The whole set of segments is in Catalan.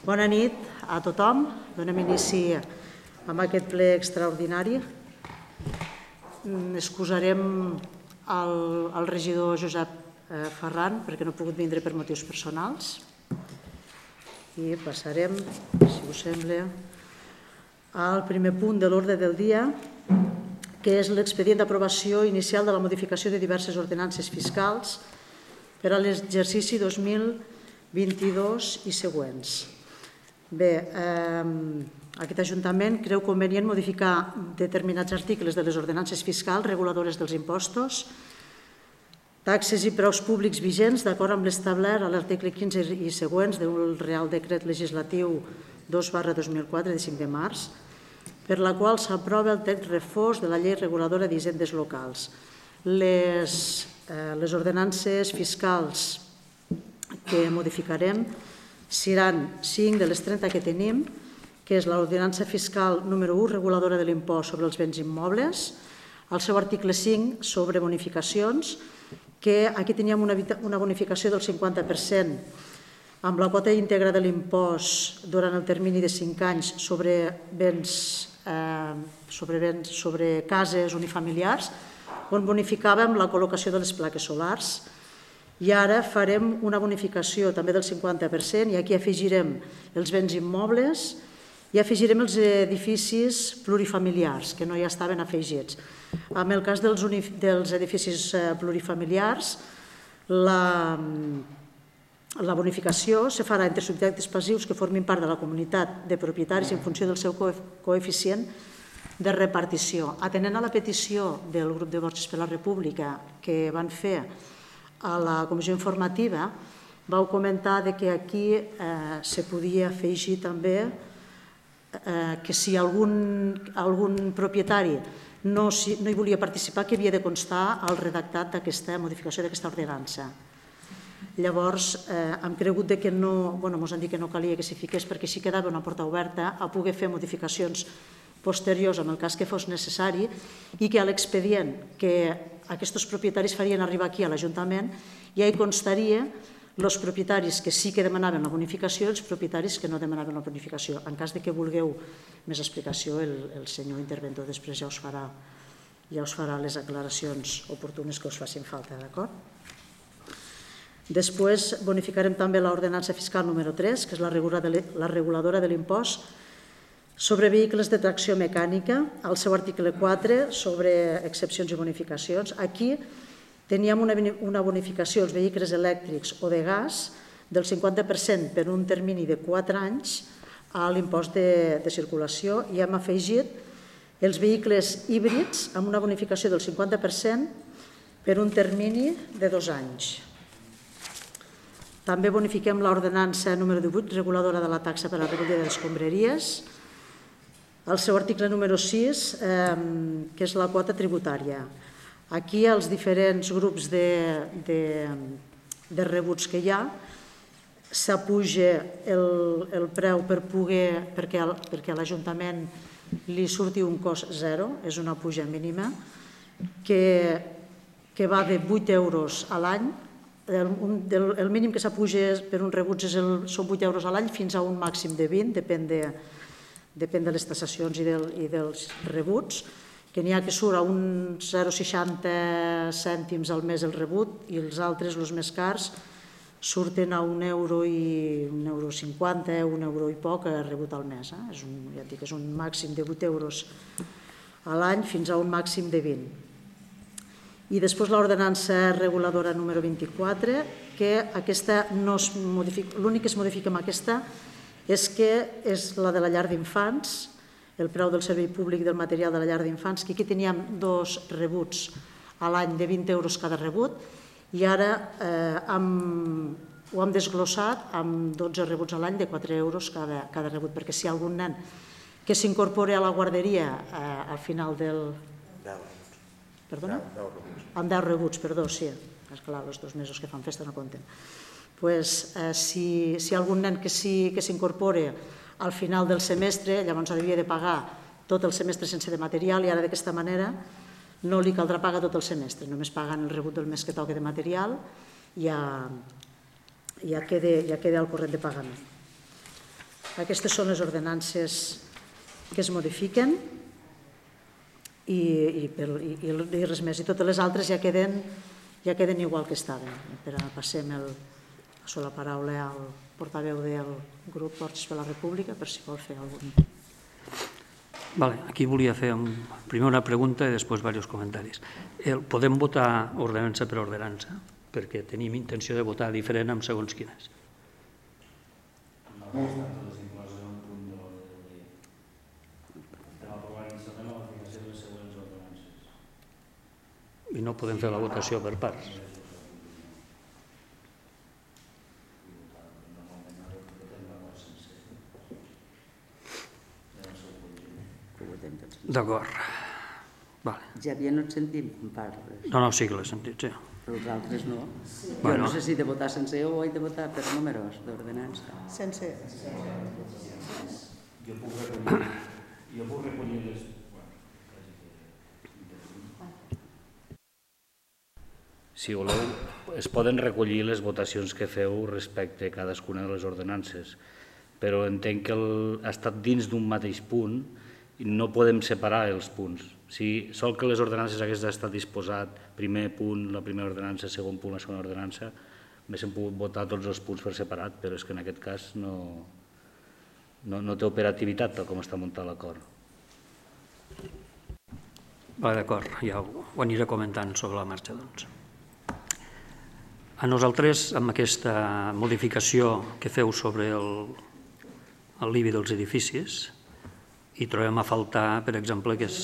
Bona nit a tothom. Donem inici amb aquest ple extraordinari. Excusarem el regidor Josep Ferran perquè no ha pogut vindre per motius personals. I passarem, si us sembla, al primer punt de l'ordre del dia, que és l'expedient d'aprovació inicial de la modificació de diverses ordenances fiscals per a l'exercici 2022 i següents. Bé, aquest Ajuntament creu convenient modificar determinats articles de les ordenances fiscals reguladores dels impostos, taxes i preus públics vigents d'acord amb l'establert a l'article 15 i següents del Real Decret Legislatiu 2/2004 de 5 de març, per la qual s'aprova el text refós de la Llei Reguladora d'Hisendes Locals. Les ordenances fiscals que modificarem seran 5 de les 30 que tenim, que és l'ordenança fiscal número 1, reguladora de l'impost sobre els béns immobles, el seu article 5 sobre bonificacions, que aquí teníem una bonificació del 50% amb la quota íntegra de l'impost durant el termini de 5 anys sobre cases unifamiliars, on bonificàvem la col·locació de les plaques solars. I ara farem una bonificació també del 50% i aquí afegirem els béns immobles i afegirem els edificis plurifamiliars, que no hi estaven afegits. En el cas dels edificis plurifamiliars, la bonificació se farà entre subjectes passius que formin part de la comunitat de propietaris en funció del seu coeficient de repartició. Atenent a la petició del grup de Borges per la República que van fer a la comissió informativa, vau comentar que aquí se podia afegir també que si algun propietari no hi volia participar, que havia de constar el redactat d'aquesta modificació d'aquesta ordenança. Llavors, hem cregut que no, ens han dit que no calia que s'hi fiqués perquè així quedava una porta oberta a poder fer modificacions posteriors en el cas que fos necessari i que a l'expedient que aquests propietaris farien arribar aquí a l'Ajuntament ja hi constaria els propietaris que sí que demanaven la bonificació i els propietaris que no demanaven la bonificació. En cas que vulgueu més explicació, el senyor interventor després ja us farà les aclaracions oportunes que us facin falta, d'acord? Després bonificarem també l'ordenança fiscal número 3, que és la reguladora de l'impost sobre vehicles de tracció mecànica, al seu article 4 sobre excepcions i bonificacions. Aquí teníem una bonificació als vehicles elèctrics o de gas del 50% per un termini de 4 anys a l'impost de circulació i hem afegit els vehicles híbrids amb una bonificació del 50% per un termini de 2 anys. També bonifiquem l'ordenança número 18, reguladora de la taxa per a la recollida d'escombraries, el seu article número 6, que és la quota tributària. Aquí els diferents grups de rebuts que hi ha, s'apuja el preu perquè a l'Ajuntament li surti un cost zero, és una puja mínima, que va de 8 euros a l'any. El mínim que s'apuja per uns rebuts són 8 euros a l'any fins a un màxim de 20, depèn de les taxacions i dels rebuts, que n'hi ha que surt a uns 0,60 cèntims al mes el rebut i els altres, els més cars, surten a €1 i €1,50, €1 i poc el rebut al mes. Ja dic, és un màxim de 8 euros a l'any fins a un màxim de 20. I després l'ordenança reguladora número 24, que aquesta l'únic que es modifica amb aquesta és que és la de la llar d'infants, el preu del servei públic del material de la llar d'infants, que aquí teníem 2 rebuts a l'any de 20 euros cada rebut i ara ho hem desglossat amb 12 rebuts a l'any de 4 euros cada rebut, perquè si hi ha algun nen que s'incorpora a la guarderia al final del... Perdona? Amb 10 rebuts, perdó, sí. Esclar, els 2 mesos que fan festa no compten. Si hi ha algun nen que s'incorpora al final del semestre, llavors havia de pagar tot el semestre sense de material i ara d'aquesta manera no li caldrà pagar tot el semestre, només pagant el rebut del mes que toca de material i ja queda al corrent de pagament. Aquestes són les ordenances que es modifiquen i res més. I totes les altres ja queden igual que estaven. Passem la paraula al portaveu del grup Portes per la República per si vol fer algun... Aquí volia fer primer una pregunta i després diversos comentaris. Podem votar ordenança per ordenança? Perquè tenim intenció de votar diferent amb segons quines. No estan totes incloses en un punt de l'ordre del dia. Estem aprovant inicialment la modificació de les següents ordenances. I no podem fer la votació per parts. D'acord. Xavier, no et sentim en part. No, sí que l'he sentit, sí. Però els altres no. Jo no sé si he de votar sense o he de votar per números d'ordenança. Sense. Jo puc recollir les... Si voleu, es poden recollir les votacions que feu respecte a cadascuna de les ordenances, però entenc que ha estat dins d'un mateix punt i no podem separar els punts. Si sol que les ordenances hagués estat disposat, primer punt, la primera ordenança, segon punt, la segona ordenança, haguéssim pogut votar tots els punts per separat, però és que en aquest cas no té operativitat tal com està muntat l'acord. D'acord, ja ho aniré comentant sobre la marxa, doncs. A nosaltres, amb aquesta modificació que feu sobre l'IBI dels edificis, hi trobem a faltar, per exemple, que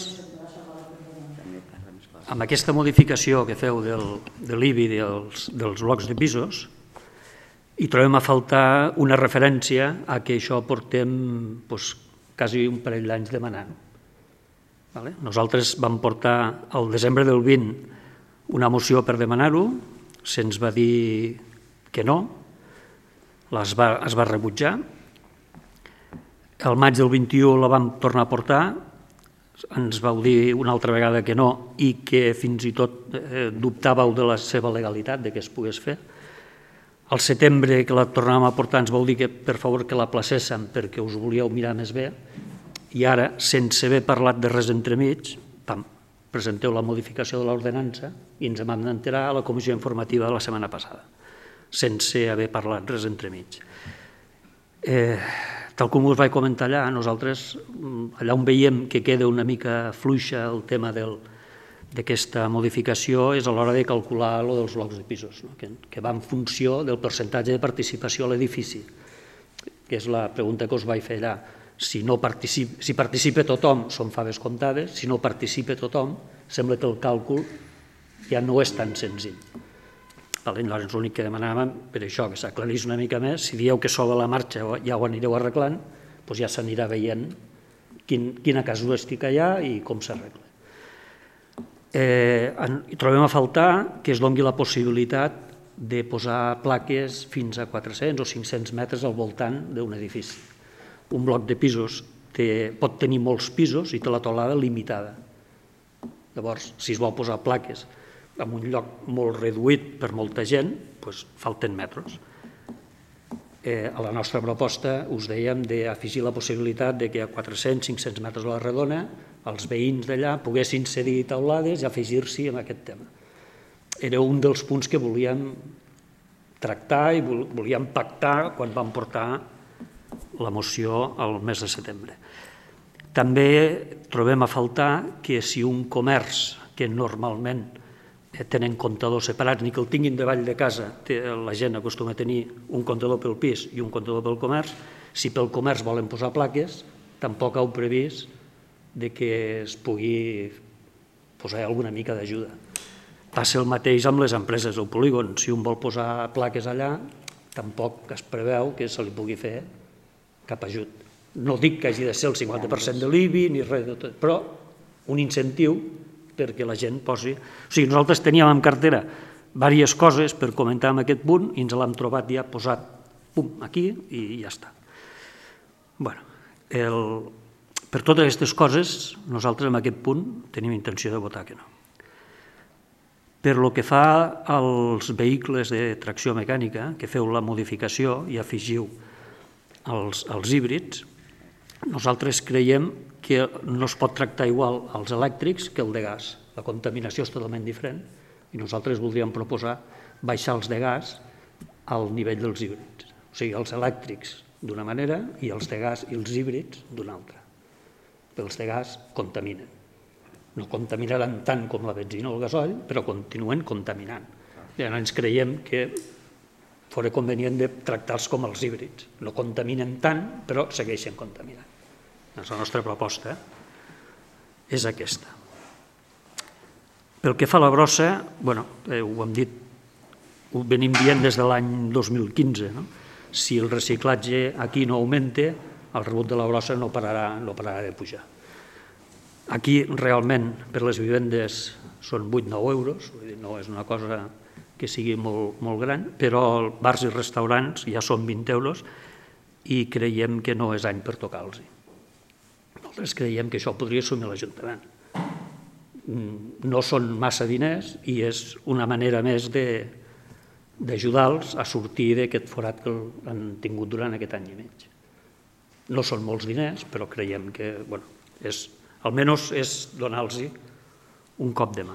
amb aquesta modificació que feu de l'IBI dels blocs de pisos, hi trobem a faltar una referència a que això portem quasi un parell d'anys demanant. Nosaltres vam portar al desembre del 20 una moció per demanar-ho, se'ns va dir que no, es va rebutjar. El maig del 21 la vam tornar a portar, ens vau dir una altra vegada que no i que fins i tot dubtàveu de la seva legalitat, de que es pogués fer. Al setembre que la tornàvem a portar ens vau dir que per favor que la placéssem perquè us volíeu mirar més bé i ara, sense haver parlat de res entremig, presenteu la modificació de l'ordenança i ens vam enterar a la comissió informativa de la setmana passada, sense haver parlat res entremig. Tal com us vaig comentar allà, nosaltres, allà on veiem que queda una mica fluixa el tema d'aquesta modificació és a l'hora de calcular el dels blocs de pisos, que va en funció del percentatge de participació a l'edifici, que és la pregunta que us vaig fer allà. Si participa tothom, són faves comptades, si no participa tothom, sembla que el càlcul ja no és tan senzill. Llavors l'únic que demanàvem per això, que s'aclarís una mica més, si dieu que sobre la marxa ja ho anireu arreglant, doncs ja s'anirà veient quina casuística hi ha i com s'arregla. Trobem a faltar que es doni la possibilitat de posar plaques fins a 400 o 500 metres al voltant d'un edifici. Un bloc de pisos pot tenir molts pisos i té la teulada limitada. Llavors, si es vol posar plaques en un lloc molt reduït per molta gent, doncs falten metres. A la nostra proposta us dèiem d'afegir la possibilitat que a 400-500 metres a la redona els veïns d'allà poguessin cedir teulades i afegir-s'hi en aquest tema. Era un dels punts que volíem tractar i volíem pactar quan vam portar la moció al mes de setembre. També trobem a faltar que si un comerç que normalment tenen comptadors separats, ni que el tinguin davall de casa, la gent acostuma a tenir un comptador pel pis i un comptador pel comerç, si pel comerç volen posar plaques, tampoc heu previst que es pugui posar alguna mica d'ajuda. Passa el mateix amb les empreses del polígon, si un vol posar plaques allà, tampoc es preveu que se li pugui fer cap ajut. No dic que hagi de ser el 50% de l'IBI ni res de tot, però un incentiu perquè la gent posi... O sigui, nosaltres teníem en cartera diverses coses per comentar en aquest punt i ens l'hem trobat ja posat aquí i ja està. Per totes aquestes coses, nosaltres en aquest punt tenim intenció de votar que no. Per lo que fa als vehicles de tracció mecànica, que feu la modificació i afegiu als híbrids, nosaltres creiem que no es pot tractar igual els elèctrics que el de gas. La contaminació és totalment diferent i nosaltres voldríem proposar baixar els de gas al nivell dels híbrids. O sigui, els elèctrics d'una manera i els de gas i els híbrids d'una altra. Els de gas contaminen. No contaminaran tant com la benzina o el gasoil, però continuen contaminant. I ens creiem que fora convenient de tractar-los com els híbrids. No contaminen tant, però segueixen contaminant. La nostra proposta és aquesta. Pel que fa a la brossa, ho hem dit, ho venim dient des de l'any 2015. Si el reciclatge aquí no augmenta, el rebut de la brossa no pararà de pujar. Aquí realment per les vivendes són 8-9 euros, no és una cosa que sigui molt gran, però als bars i restaurants ja són 20 euros i creiem que no és any per tocar-los. Nosaltres creiem que això podria assumir l'Ajuntament. No són massa diners i és una manera més d'ajudar-los a sortir d'aquest forat que han tingut durant aquest any i mig. No són molts diners, però creiem que almenys és donar-los un cop de mà.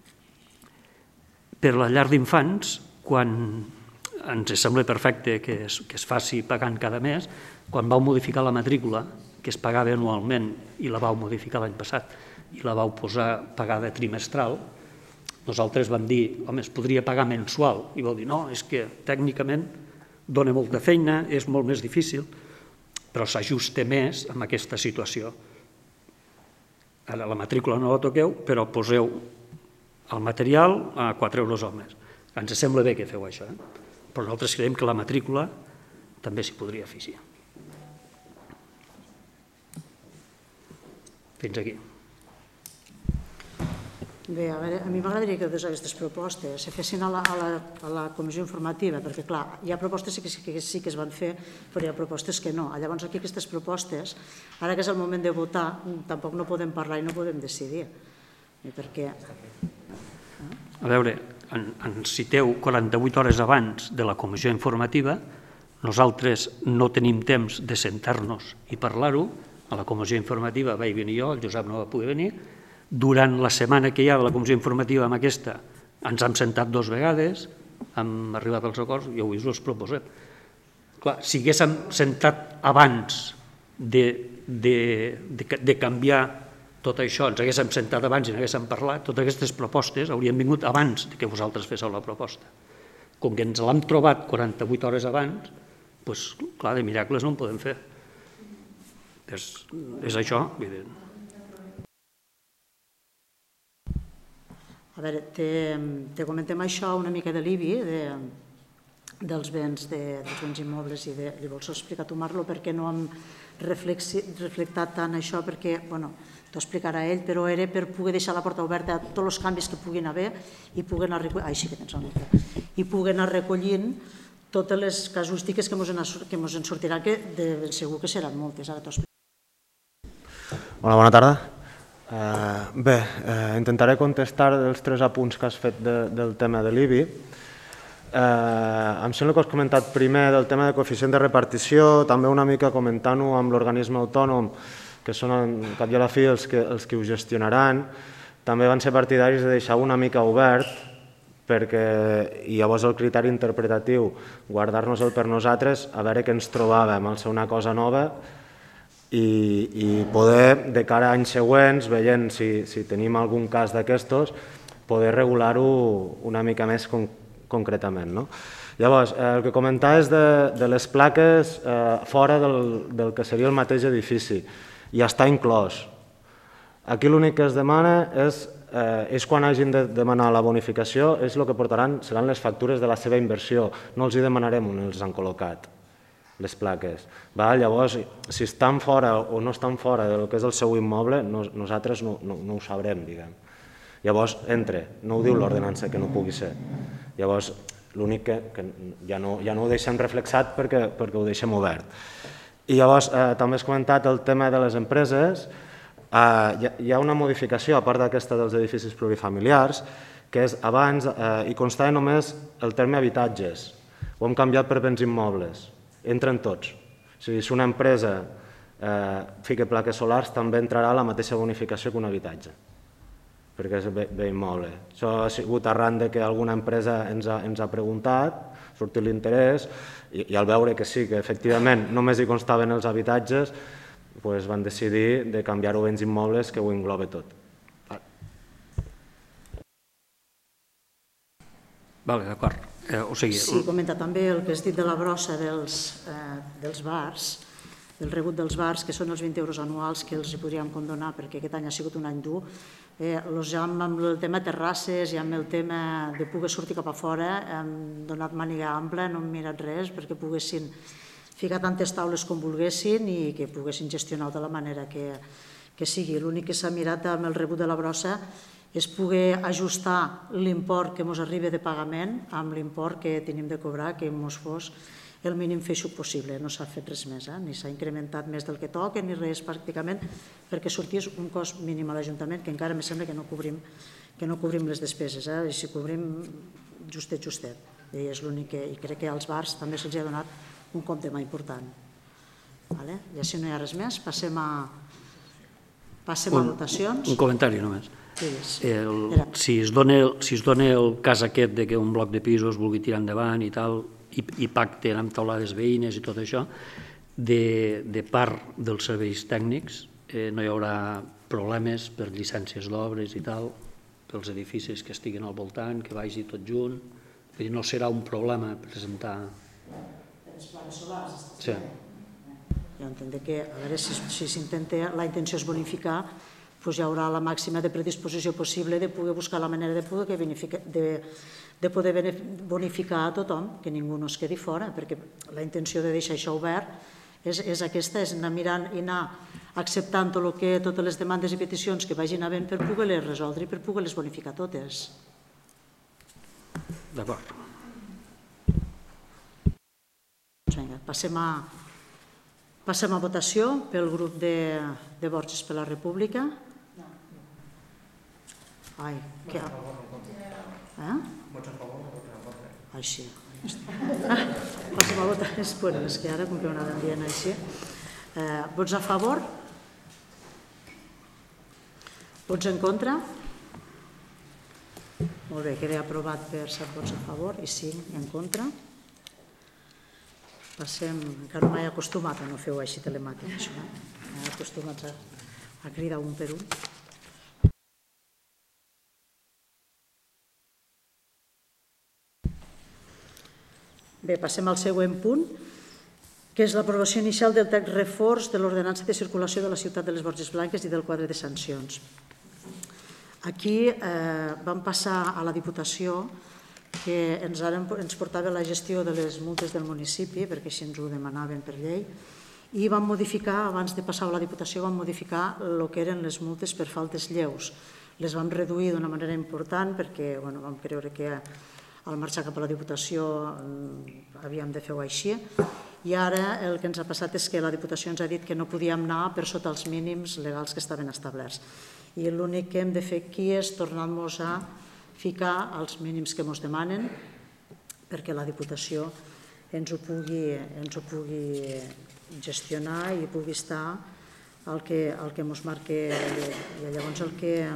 Per la llar d'infants, quan ens sembla perfecte que es faci pagant cada mes, quan vau modificar la matrícula, que es pagava anualment i la vau modificar l'any passat i la vau posar pagada trimestral, nosaltres vam dir, home, es podria pagar mensual, i vau dir, no, és que tècnicament dona molta feina, és molt més difícil, però s'ajusta més amb aquesta situació. Ara la matrícula no la toqueu, però poseu el material a 4 euros al mes. Ens sembla bé que feu això, però nosaltres creiem que la matrícula també s'hi podria afegir. Fins aquí. Bé, a veure, a mi m'agradaria que totes aquestes propostes se fessin a la comissió informativa, perquè, clar, hi ha propostes que sí que es van fer, però hi ha propostes que no. Llavors, aquí aquestes propostes, ara que és el moment de votar, tampoc no podem parlar i no podem decidir. Perquè... A veure, ens citeu 48 hores abans de la comissió informativa, nosaltres no tenim temps de sentar-nos i parlar-ho, a la comissió informativa vaig venir jo, el Josep no va poder venir, durant la setmana que hi ha de la comissió informativa amb aquesta ens hem sentat 2 vegades, hem arribat als acords i avui us els proposem. Clar, si haguéssim sentat abans de canviar tot això, ens haguéssim sentat abans i n'haguéssim parlat, totes aquestes propostes haurien vingut abans que vosaltres féssiu la proposta. Com que ens l'hem trobat 48 hores abans, doncs, clar, de miracles no en podem fer. És això, evident. A veure, te comentem això una mica de l'IBI, dels béns immobles, i li vols explicar tu, Marlo, per què no hem reflectat tant això, perquè, t'ho explicarà ell, però era per poder deixar la porta oberta a tots els canvis que puguin haver i puguen anar recollint totes les casuístiques que ens en sortiran, que segur que seran moltes. Ara t'ho explico. Hola, bona tarda. Bé, intentaré contestar els 3 apunts que has fet del tema de l'IBI. Em sembla que has comentat primer del tema de coeficient de repartició, també una mica comentant-ho amb l'organisme autònom, que són al cap i a la fi els que ho gestionaran. També van ser partidaris de deixar una mica obert, i llavors el criteri interpretatiu, guardar-nos-el per nosaltres, a veure què ens trobàvem, al ser una cosa nova, i poder, de cara a anys següents, veient si tenim algun cas d'aquestos, poder regular-ho una mica més concretament. Llavors, el que comentaves de les plaques fora del que seria el mateix edifici, ja està inclòs. Aquí l'únic que es demana és quan hagin de demanar la bonificació, és el que portaran, seran les factures de la seva inversió, no els hi demanarem on els han col·locat les plaques. Llavors, si estan fora o no estan fora del que és el seu immoble, nosaltres no ho sabrem, diguem. Llavors, no ho diu l'ordenança que no pugui ser. Llavors, l'únic que ja no ho deixem reflexat perquè ho deixem obert. I llavors, també has comentat el tema de les empreses. Hi ha una modificació, a part d'aquesta dels edificis plurifamiliars, que és abans hi constava només el terme habitatges. Ho hem canviat per béns immobles. Entren tots. sigui, si una empresa fica plaques solars també entrarà a la mateixa bonificació que un habitatge, perquè és bé immoble. Això ha sigut arran que alguna empresa ens ha preguntat, ha sortit l'interès, i al veure que sí, que efectivament només hi constaven els habitatges, van decidir de canviar-ho a béns immobles que ho engloba tot. Vale, d'acord. Sí, comenta també el que has dit de la brossa dels bars, del rebut dels bars, que són els 20 euros anuals que els podríem condonar perquè aquest any ha sigut un any dur. Ja amb el tema terrasses i amb el tema de poder sortir cap a fora hem donat màniga ampla, no hem mirat res perquè poguessin ficar tantes taules com volguessin i que poguessin gestionar de la manera que sigui. L'únic que s'ha mirat amb el rebut de la brossa és poder ajustar l'import que ens arriba de pagament amb l'import que tenim de cobrar, que ens fos el mínim feixuc possible. No s'ha fet res més, ni s'ha incrementat més del que toca ni res pràcticament, perquè sortís un cost mínim a l'Ajuntament, que encara em sembla que no cobrim les despeses, i si cobrim justet. I és l'únic que, i crec que als bars també se'ls ha donat un cop de mà important. I si no hi ha res més, passem a votacions. Un comentari només. Si es dona el cas aquest que un bloc de pisos vulgui tirar endavant i tal, i pacten amb taulades veïnes i tot això, de part dels serveis tècnics no hi haurà problemes per llicències d'obres i tal, pels edificis que estiguin al voltant, que vagi tot junt. No serà un problema presentar... Les plaques solars? Sí. Jo entenc que, a veure, si s'intenta, la intenció és bonificar, hi haurà la màxima de predisposició possible de poder buscar la manera de poder bonificar a tothom, que ningú no es quedi fora, perquè la intenció de deixar això obert és aquesta, és anar mirant i anar acceptant totes les demandes i peticions que vagin havent per poder-les resoldre i per poder-les bonificar totes. D'acord. Vinga, passem a votació pel grup de Borges per la República. Ai, què? Vots a favor o vots en contra? Ai, sí. Passem a votar. És que ara, com que ho anàvem dient així. Vots a favor? Vots en contra? Molt bé, queda aprovat per 7 vots a favor i 5 en contra. Passem, encara no m'he acostumat a no fer-ho així telemàtic, això. M'he acostumat a cridar un per un. Bé, passem al següent punt, que és l'aprovació inicial del text reforç de l'ordenança de circulació de la ciutat de les Borges Blanques i del quadre de sancions. Aquí vam passar a la Diputació que ens portava la gestió de les multes del municipi, perquè així ens ho demanaven per llei, i vam modificar, abans de passar a la Diputació, vam modificar el que eren les multes per faltes lleus. Les vam reduir d'una manera important perquè vam creure que al marxar cap a la Diputació havíem de fer-ho així, i ara el que ens ha passat és que la Diputació ens ha dit que no podíem anar per sota els mínims legals que estaven establerts. I l'únic que hem de fer aquí és tornar-nos a ficar els mínims que ens demanen perquè la Diputació ens ho pugui gestionar i pugui estar el que ens marca la llei. I llavors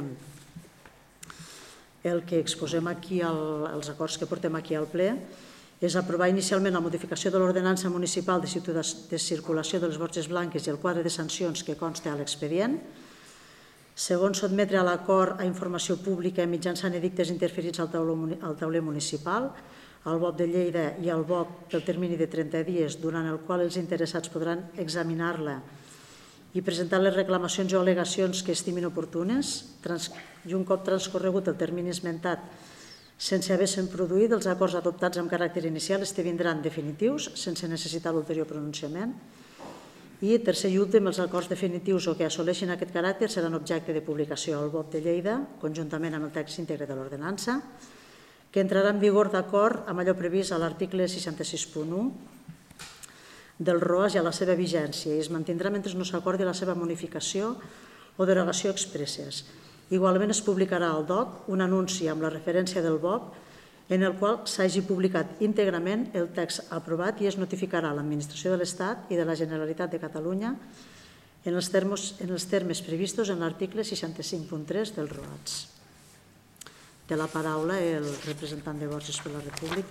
el que exposem aquí, els acords que portem aquí al ple, és aprovar inicialment la modificació de l'ordenança municipal de circulació de les Borges Blanques i el quadre de sancions que consta a l'expedient. Segon, sotmetre a l'acord a informació pública mitjançant edictes interferits al tauler municipal, al BOP de Lleida i al BOP pel termini de 30 dies, durant el qual els interessats podran examinar-la i presentar les reclamacions o al·legacions que estimin oportunes, i un cop transcorregut el termini esmentat sense haver-se'n produït, els acords adoptats amb caràcter inicial esdevindran definitius sense necessitar l'ulterior pronunciament. I tercer i últim, els acords definitius o que assoleixin aquest caràcter seran objecte de publicació al BOP de Lleida, conjuntament amb el text íntegre de l'ordenança, que entrarà en vigor d'acord amb allò previst a l'article 66.1 del ROAS i a la seva vigència, i es mantindrà mentre no s'acordi la seva modificació o derogació expresses. Igualment es publicarà al DOC un anunci amb la referència del BOP en el qual s'hagi publicat íntegrament el text aprovat i es notificarà a l'Administració de l'Estat i de la Generalitat de Catalunya en els termes previstos en l'article 65.3 dels ROATs. Té la paraula el representant de Borges per la República.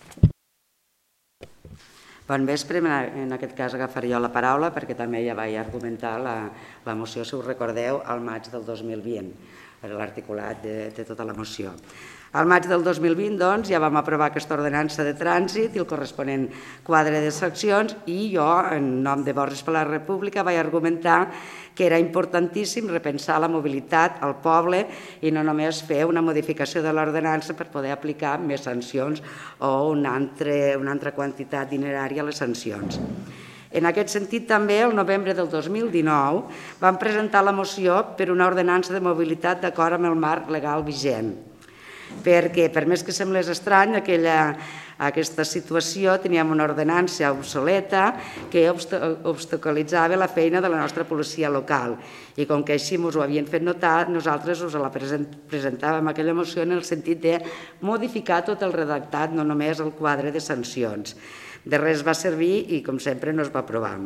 Bon vespre, en aquest cas agafaré jo la paraula perquè també ja vaig argumentar la moció, si us recordeu, al maig del 2020, l'articulat de tota la moció. Al maig del 2020, doncs, ja vam aprovar aquesta ordenança de trànsit i el corresponent quadre de seccions i jo, en nom de Borges per la República, vaig argumentar que era importantíssim repensar la mobilitat al poble i no només fer una modificació de l'ordenança per poder aplicar més sancions o una altra quantitat dinerària a les sancions. En aquest sentit, també, el novembre del 2019, vam presentar la moció per una ordenança de mobilitat d'acord amb el marc legal vigent. Perquè, per més que semblés estrany, aquesta situació teníem una ordenança obsoleta que obstaculitzava la feina de la nostra policia local. I com que així ens ho havien fet notar, nosaltres us la presentàvem aquella moció en el sentit de modificar tot el redactat, no només el quadre de sancions. De res va servir i, com sempre, no es va aprovar.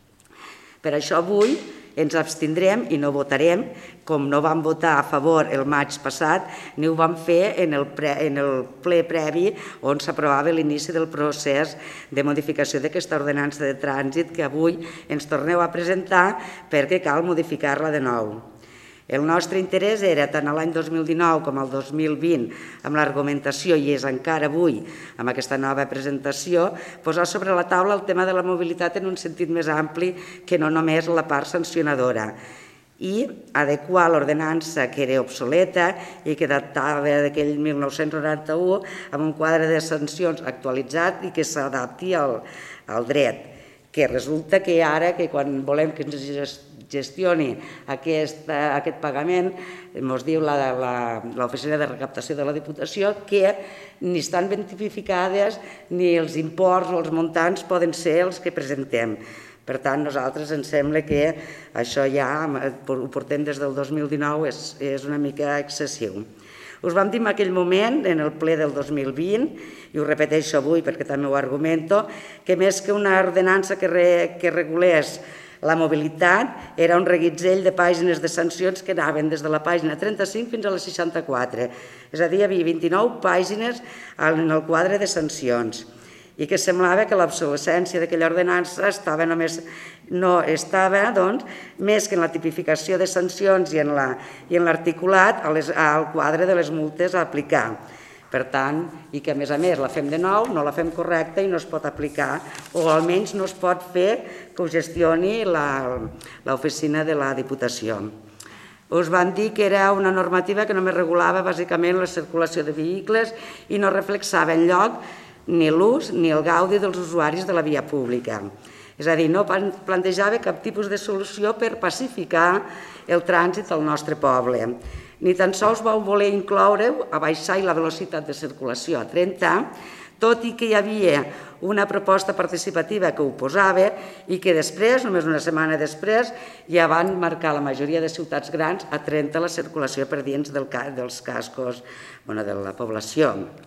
Per això avui ens abstindrem i no votarem, com no vam votar a favor el maig passat, ni ho vam fer en el ple previ on s'aprovava l'inici del procés de modificació d'aquesta ordenança de trànsit que avui ens torneu a presentar perquè cal modificar-la de nou. El nostre interès era, tant l'any 2019 com el 2020, amb l'argumentació, i és encara avui, amb aquesta nova presentació, posar sobre la taula el tema de la mobilitat en un sentit més ampli que no només la part sancionadora, i adequar l'ordenança que era obsoleta i que datava d'aquell 1991 amb un quadre de sancions actualitzat i que s'adapti al dret, que resulta que ara, que quan volem que ens gestioni aquest pagament, ens diu l'Oficina de Recaptació de la Diputació que ni estan ben tipificades ni els imports o els muntants poden ser els que presentem. Per tant, nosaltres ens sembla que això ja ho portem des del 2019, és una mica excessiu. Us vam dir en aquell moment, en el ple del 2020, i ho repeteixo avui perquè també ho argumento, que més que una ordenança que regulés la mobilitat era un reguitzell de pàgines de sancions que anaven des de la pàgina 35 fins a la 64. És a dir, hi havia 29 pàgines en el quadre de sancions i que semblava que l'obsolescència d'aquella ordenança estava més que en la tipificació de sancions i en l'articulat al quadre de les multes a aplicar. Per tant, i que a més la fem de nou, no la fem correcta i no es pot aplicar, o almenys no es pot fer que ho gestioni l'oficina de la Diputació. Us van dir que era una normativa que només regulava bàsicament la circulació de vehicles i no reflexava enlloc ni l'ús ni el gaudi dels usuaris de la via pública. És a dir, no plantejava cap tipus de solució per pacificar el trànsit al nostre poble. Ni tan sols vau voler incloure abaixar la velocitat de circulació a 30, tot i que hi havia una proposta participativa que ho posava i que després, només una setmana després, ja van marcar la majoria de ciutats grans a 30 la circulació per dins dels cascos de la població.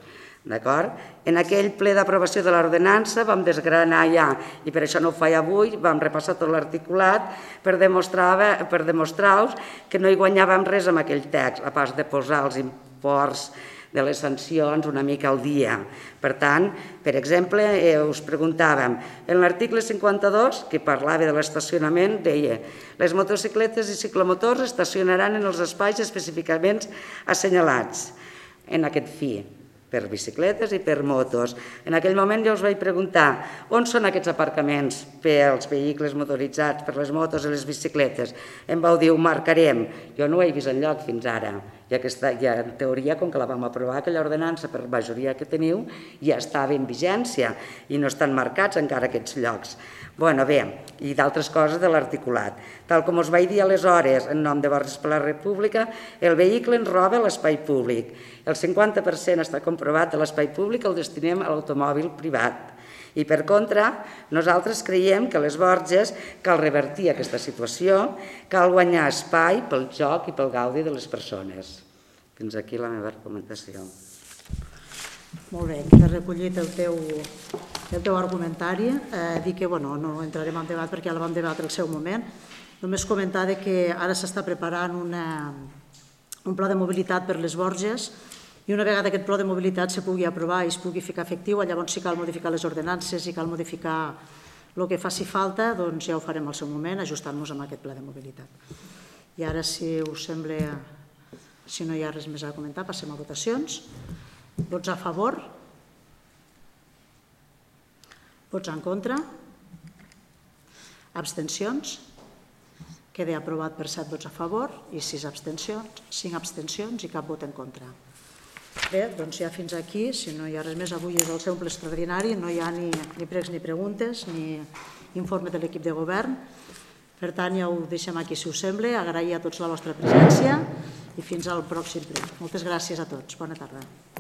En aquell ple d'aprovació de l'ordenança vam desgranar ja, i per això no ho faig avui, vam repassar tot l'articulat per demostrar-vos que no hi guanyàvem res amb aquell text, a part de posar els imports de les sancions una mica al dia. Per tant, per exemple, us preguntàvem, en l'article 52, que parlava de l'estacionament, deia les motocicletes i ciclomotors estacionaran en els espais específicament assenyalats en aquest fi, per bicicletes i per motos. En aquell moment jo us vaig preguntar on són aquests aparcaments pels vehicles motoritzats, per les motos i les bicicletes. Em vau dir, ho marcarem. Jo no ho he vist enlloc fins ara. Ja en teoria, com que la vam aprovar, aquella ordenança per majoria que teniu, ja estava en vigència i no estan marcats encara aquests llocs. Bé, i d'altres coses de l'articulat. Tal com us vaig dir aleshores, en nom de Borges per la República, el vehicle ens roba l'espai públic. El 50% està comprovat de l'espai públic el destinem a l'automòbil privat. I per contra, nosaltres creiem que a les Borges cal revertir aquesta situació, cal guanyar espai pel joc i pel gaudi de les persones. Fins aquí la meva argumentació. Molt bé, queda recollit el teu argumentari. Dir que no entrarem en debat perquè ja el vam debatre al seu moment. Només comentar que ara s'està preparant un pla de mobilitat per les Borges i una vegada aquest pla de mobilitat se pugui aprovar i es pugui ficar efectiu, llavors si cal modificar les ordenances, si cal modificar el que faci falta, doncs ja ho farem al seu moment, ajustant-nos amb aquest pla de mobilitat. I ara, si us sembla, si no hi ha res més a comentar, passem a votacions. Vots a favor? Vots en contra? Abstencions? Queda aprovat per 7 vots a favor i 5 abstencions i cap vot en contra. Bé, doncs ja fins aquí. Si no hi ha res més, avui és el seu ple extraordinari, no hi ha ni pregs ni preguntes, ni informe de l'equip de govern. Per tant, ja ho deixem aquí, si us sembla. Agrair a tots la vostra presència i fins al pròxim ple. Moltes gràcies a tots. Bona tarda.